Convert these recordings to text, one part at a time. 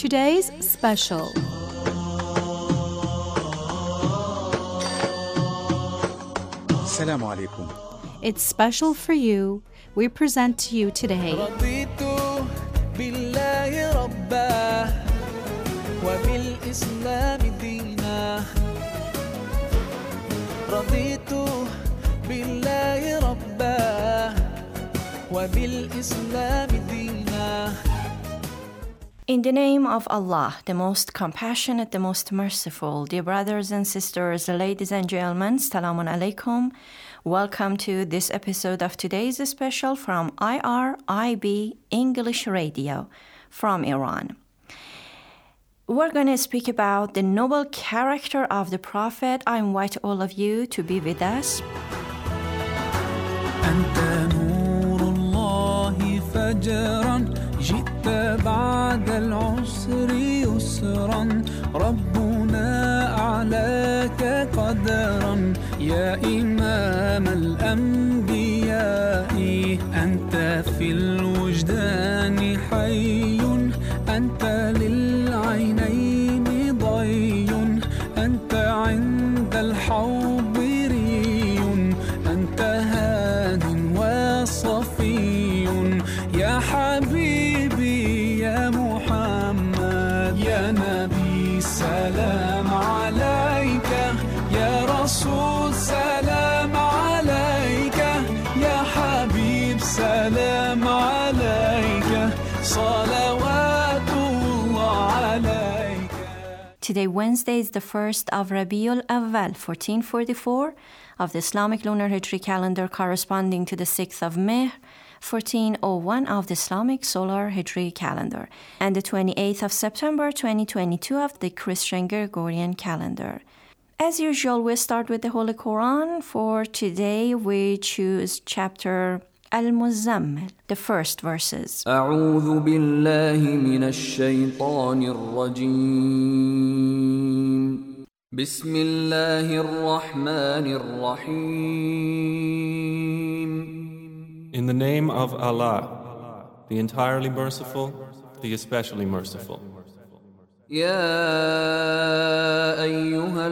today's special. Assalamu alaikum. It's special for you. We present to you today رضيت بالله ربا وبالإسلام دينا رضيت بالله ربا وبالإسلام دينا. In the name of Allah, the most compassionate, the most merciful, dear brothers and sisters, ladies and gentlemen, Assalamu alaikum. Welcome to this episode of today's special from IRIB English Radio from Iran. We're going to speak about the noble character of the Prophet. I invite all of you to be with us. أنت نور الله فجرا جئت بعد العسر يسرا ربنا أعلاك قدرا يا إمام الأنبياء أنت في الوجدان حي أنت للعينين ضي أنت عند الحوض ري أنت هاد وصفي يا حبيبي يا محمد يا نبي سلام عليك يا رسول سلام عليك يا حبيب سلام عليك صلوات الله عليك. Today, Wednesday, is the 1st of Rabiul Awwal, 1444 of the Islamic lunar Hijri calendar, corresponding to the 6th of Mehr, 1401 of the Islamic solar Hijri calendar, and the 28th of September, 2022 of the Christian Gregorian calendar. As usual, we start with the Holy Quran. For today, we choose chapter Al-Muzammil, the first verses. أعوذ بالله من الشيطان الرجيم بسم الله الرحمن الرحيم. In the name of Allah, the entirely merciful, the especially merciful. يا أيها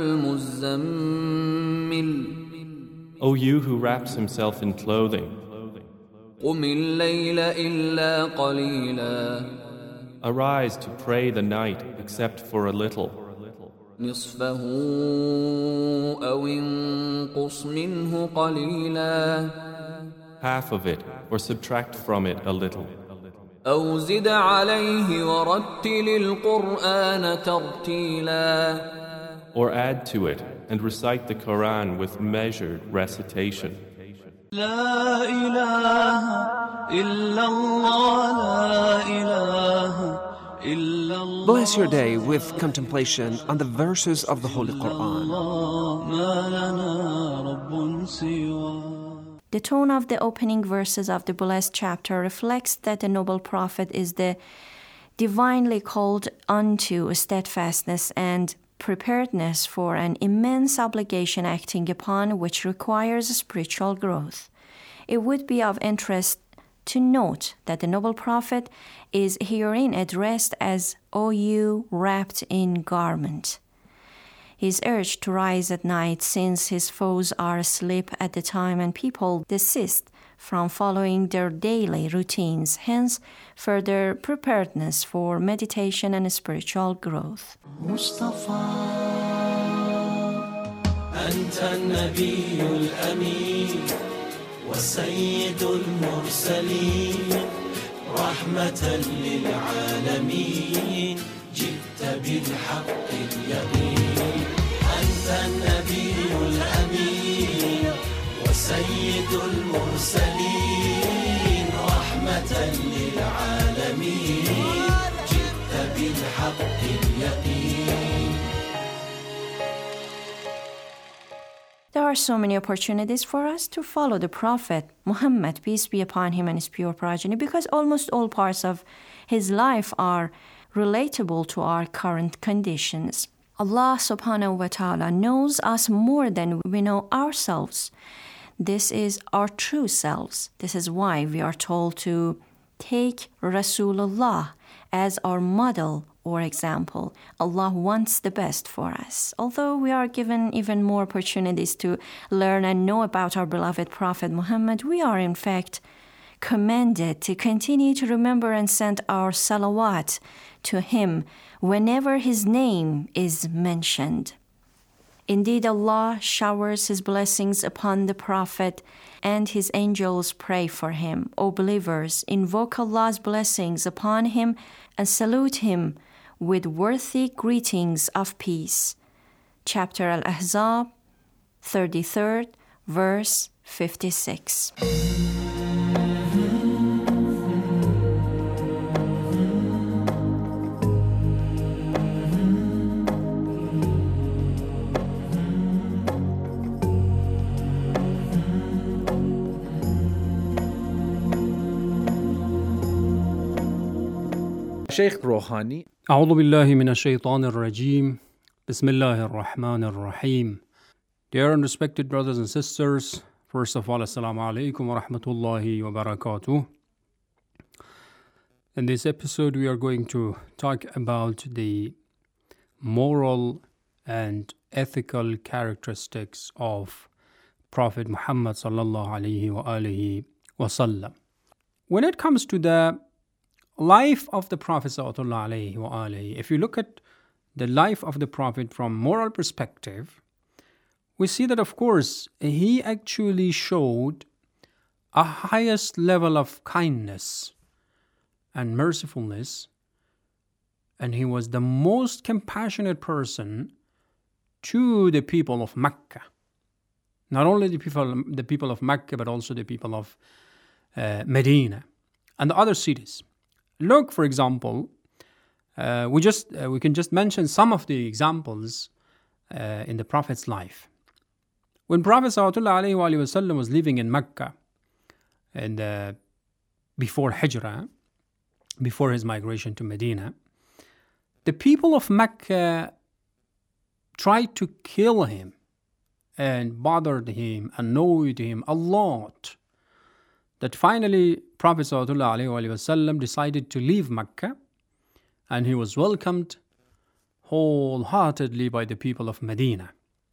المزمل O you who wraps himself in clothing, قم الليل إلا قليلا arise to pray the night except for a little, نصفه أو انقص منه قليلا half of it, or subtract from it a little. أو زد عليه ورتل القرآن ترتيلا Or add to it and recite the Quran with measured recitation. لا إله إلا الله لا إله إلا الله. Bless your day with contemplation on the verses of the Holy Quran. ما لنا رب سواه. The tone of the opening verses of the blessed chapter reflects that the noble prophet is the divinely called unto steadfastness and preparedness for an immense obligation acting upon which requires spiritual growth. It would be of interest to note that the noble prophet is herein addressed as O you wrapped in garment. He is urged to rise at night since his foes are asleep at the time and people desist from following their daily routines, hence further preparedness for meditation and spiritual growth. مصطفى أنت النبي الأمين وسيد المرسلين رحمة للعالمين جئت بالحق اليقين أنت النبي الأمين وسيد المرسلين رحمة للعالمين جئت بالحق اليقين. There are so many opportunities for us to follow the Prophet Muhammad, peace be upon him and his pure progeny, because almost all parts of his life are relatable to our current conditions. Allah subhanahu wa ta'ala knows us more than we know ourselves. This is our true selves. This is why we are told to take Rasulullah as our model or example. Allah wants the best for us. Although we are given even more opportunities to learn and know about our beloved Prophet Muhammad, we are in fact commanded to continue to remember and send our salawat to him whenever his name is mentioned. Indeed, Allah showers his blessings upon the Prophet and his angels pray for him. O believers, invoke Allah's blessings upon him and salute him with worthy greetings of peace. Chapter Al-Ahzab, 33rd, verse 56. Sheikh Rouhani. أعوذ بالله من الشيطان الرجيم بسم الله الرحمن الرحيم. Dear and respected brothers and sisters, first of all, Assalamu alaikum wa rahmatullahi wa barakatuh. In this episode, we are going to talk about the moral and ethical characteristics of Prophet Muhammad sallallahu alaihi wa alihi wasallam. When it comes to the life of the Prophet sallallahu alaihi wa alihi, if you look at the life of the Prophet from moral perspective, we see that of course he actually showed a highest level of kindness and mercifulness, and he was the most compassionate person to the people of Mecca. Not only the people of Mecca, but also the people of Medina and the other cities. Look, for example, we can just mention some of the examples in the Prophet's life. When Prophet ﷺ was living in Mecca and before Hijrah, before his migration to Medina, the people of Mecca tried to kill him and bothered him, annoyed him a lot, that finally Prophet ﷺ decided to leave Mecca, and he was welcomed wholeheartedly by the people of Medina.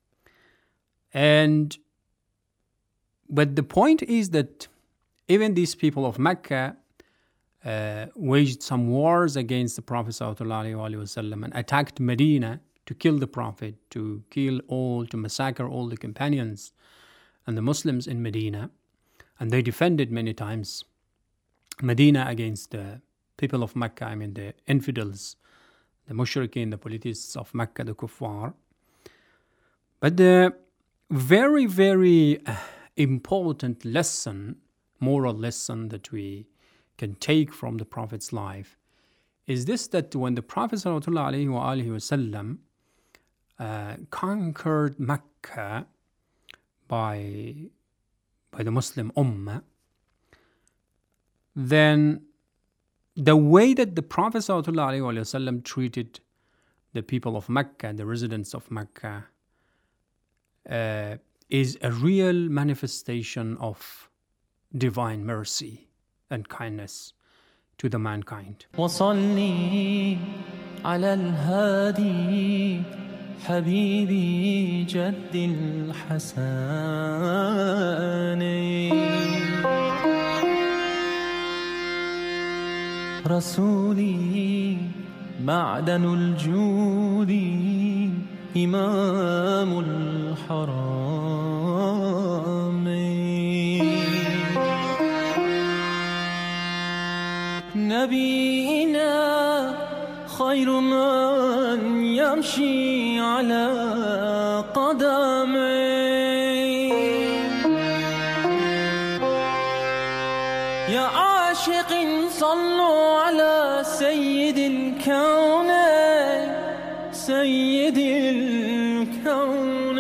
But the point is that even these people of Mecca waged some wars against the Prophet ﷺ and attacked Medina to kill the Prophet, to massacre all the companions and the Muslims in Medina. And they defended many times Medina against the people of Mecca, the infidels, the mushrikeen, the polytheists of Mecca, the kuffar. But the very, very important lesson, moral lesson that we can take from the Prophet's life is this, that when the Prophet ﷺ conquered Mecca by the Muslim Ummah, then the way that the Prophet ﷺ treated the people of Mecca, the residents of Mecca, is a real manifestation of divine mercy and kindness to the mankind. وصلي على الهادي حبيبي جد الحسن رسولي معدن الجود إمام الحرام نبينا خير من يمشي على قدمي يا عاشق صلوا على سيد الكون سيد الكون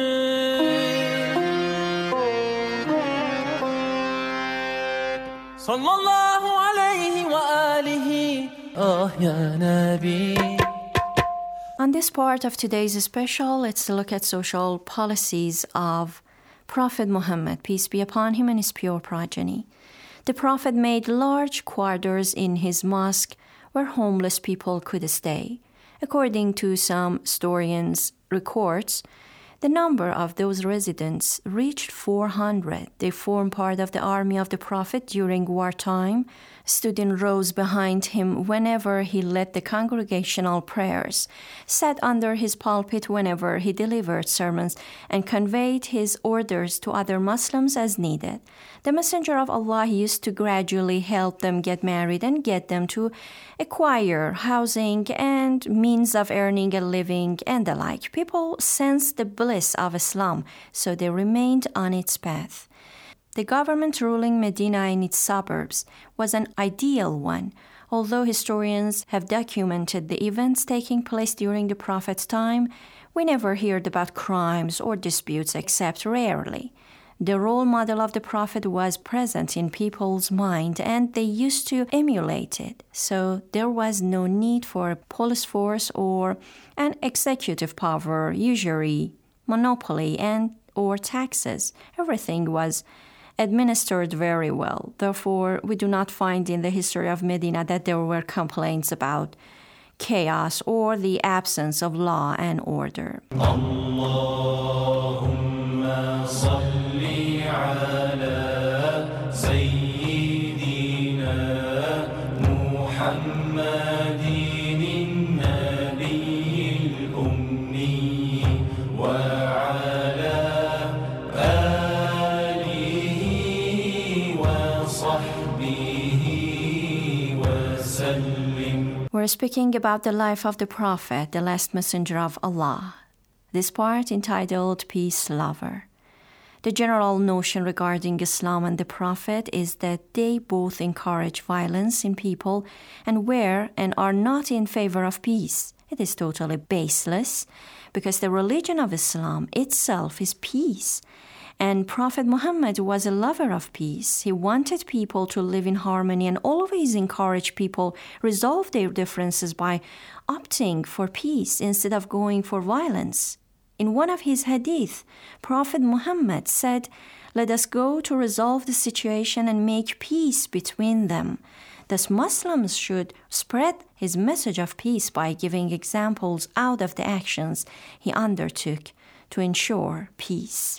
صلى الله عليه وآله يا نبي. On this part of today's special, let's look at social policies of Prophet Muhammad, peace be upon him and his pure progeny. The Prophet made large quarters in his mosque where homeless people could stay. According to some historians' records, the number of those residents reached 400. They formed part of the army of the Prophet during wartime. Students rose behind him whenever he led the congregational prayers, sat under his pulpit whenever he delivered sermons, and conveyed his orders to other Muslims as needed. The Messenger of Allah used to gradually help them get married and get them to acquire housing and means of earning a living and the like. People sensed the bliss of Islam, so they remained on its path. The government ruling Medina and its suburbs was an ideal one, although historians have documented the events taking place during the Prophet's time. We never heard about crimes or disputes except rarely. The role model of the Prophet was present in people's mind and they used to emulate it, so there was no need for a police force or an executive power, usury, monopoly, and or taxes. Everything was administered very well. Therefore, we do not find in the history of Medina that there were complaints about chaos or the absence of law and order. Allahumma salli ala Sayyidina Muhammadin Nabiyil Ummi wa We're speaking about the life of the Prophet, the last messenger of Allah. This part entitled Peace Lover. The general notion regarding Islam and the Prophet is that they both encourage violence in people and were and are not in favor of peace. It is totally baseless because the religion of Islam itself is peace. And Prophet Muhammad was a lover of peace. He wanted people to live in harmony and always encouraged people resolve their differences by opting for peace instead of going for violence. In one of his hadith, Prophet Muhammad said, "Let us go to resolve the situation and make peace between them." Thus, Muslims should spread his message of peace by giving examples out of the actions he undertook to ensure peace.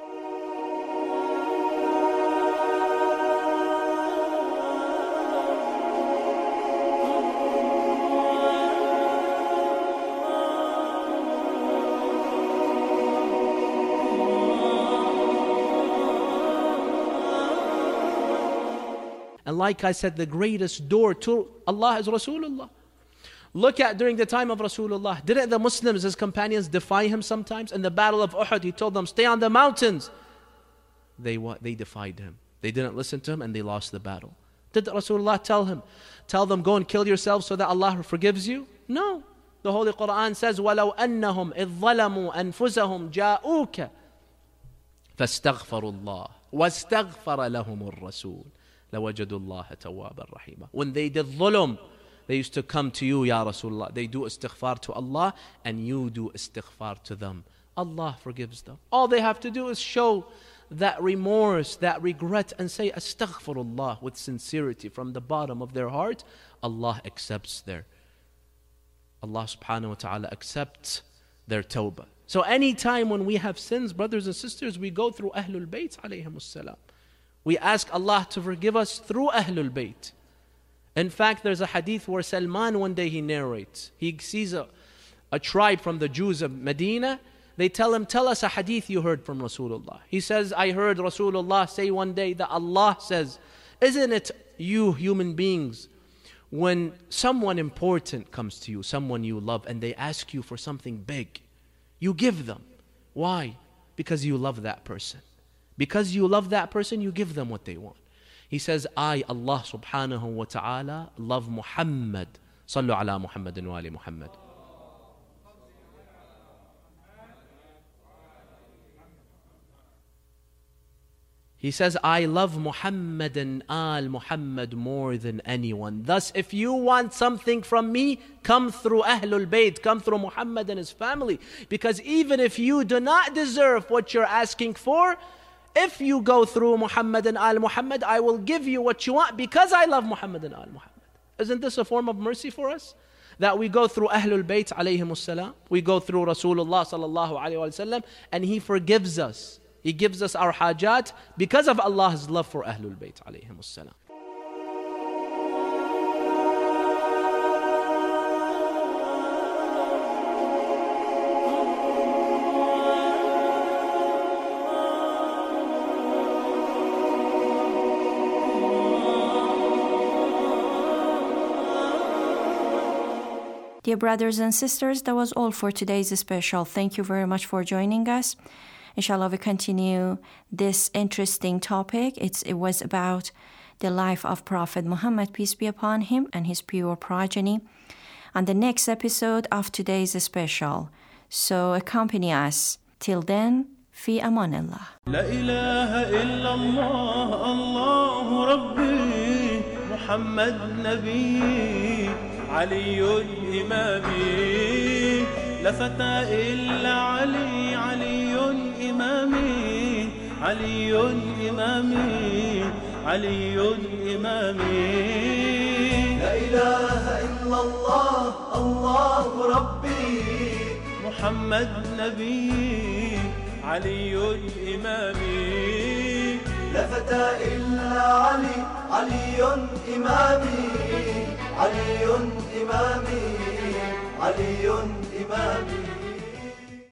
And like I said, the greatest door to Allah is Rasulullah. Look at during the time of Rasulullah, didn't the Muslims, his companions, defy him sometimes? In the battle of Uhud, he told them, stay on the mountains. They defied him. They didn't listen to him and they lost the battle. Did Rasulullah tell them, go and kill yourselves so that Allah forgives you? No. The Holy Quran says, وَلَوْ أَنَّهُمْ إِذْ ظَلَمُوا أَنفُسَهُمْ جَاءُوكَ فَاسْتَغْفَرُوا اللَّهِ وَاسْتَغْفَرَ لَهُمُ الرَّسُولُ لَوَجَدُوا اللَّهَ تَوَّابًا رَحِيمًا. When they did dhulm, they used to come to you, Ya Rasulullah. They do istighfar to Allah and you do istighfar to them. Allah forgives them. All they have to do is show that remorse, that regret, and say astaghfirullah with sincerity from the bottom of their heart. Allah accepts Allah subhanahu wa ta'ala accepts their tawbah. So any time when we have sins, brothers and sisters, we go through Ahlul Bayt alayhimus salam. We ask Allah to forgive us through Ahlul Bayt. In fact, there's a hadith where Salman one day he narrates. He sees a tribe from the Jews of Medina. They tell him, tell us a hadith you heard from Rasulullah. He says, I heard Rasulullah say one day that Allah says, isn't it you human beings, when someone important comes to you, someone you love, and they ask you for something big, you give them. Why? Because you love that person. Because you love that person, you give them what they want. He says, I, Allah subhanahu wa ta'ala, love Muhammad. Sallu ala Muhammadin wa ali Muhammad. He says, I love Muhammad and Al Muhammad more than anyone. Thus, if you want something from me, come through Ahlul Bayt, come through Muhammad and his family. Because even if you do not deserve what you're asking for, if you go through Muhammad and Al Muhammad, I will give you what you want because I love Muhammad and Al Muhammad. Isn't this a form of mercy for us? That we go through Ahlul Bayt alayhimus salam, we go through Rasulullah sallallahu alayhi wa sallam, and He forgives us. He gives us our hajat because of Allah's love for Ahlul Bayt alayhimus salam. Dear brothers and sisters, that was all for today's special. Thank you very much for joining us. Inshallah, we continue this interesting topic. It was about the life of Prophet Muhammad, peace be upon him, and his pure progeny, on the next episode of today's special. So accompany us. Till then, fi amanillah. La ilaha illallah, Allahu Rabbi, Muhammad Nabi. علي إمامي لا فتى إلا علي علي إمامي علي إمامي علي إمامي لا إله إلا الله الله ربي محمد نبي علي إمامي لا فتى إلا علي علي إمامي علي إمامي علي إمامي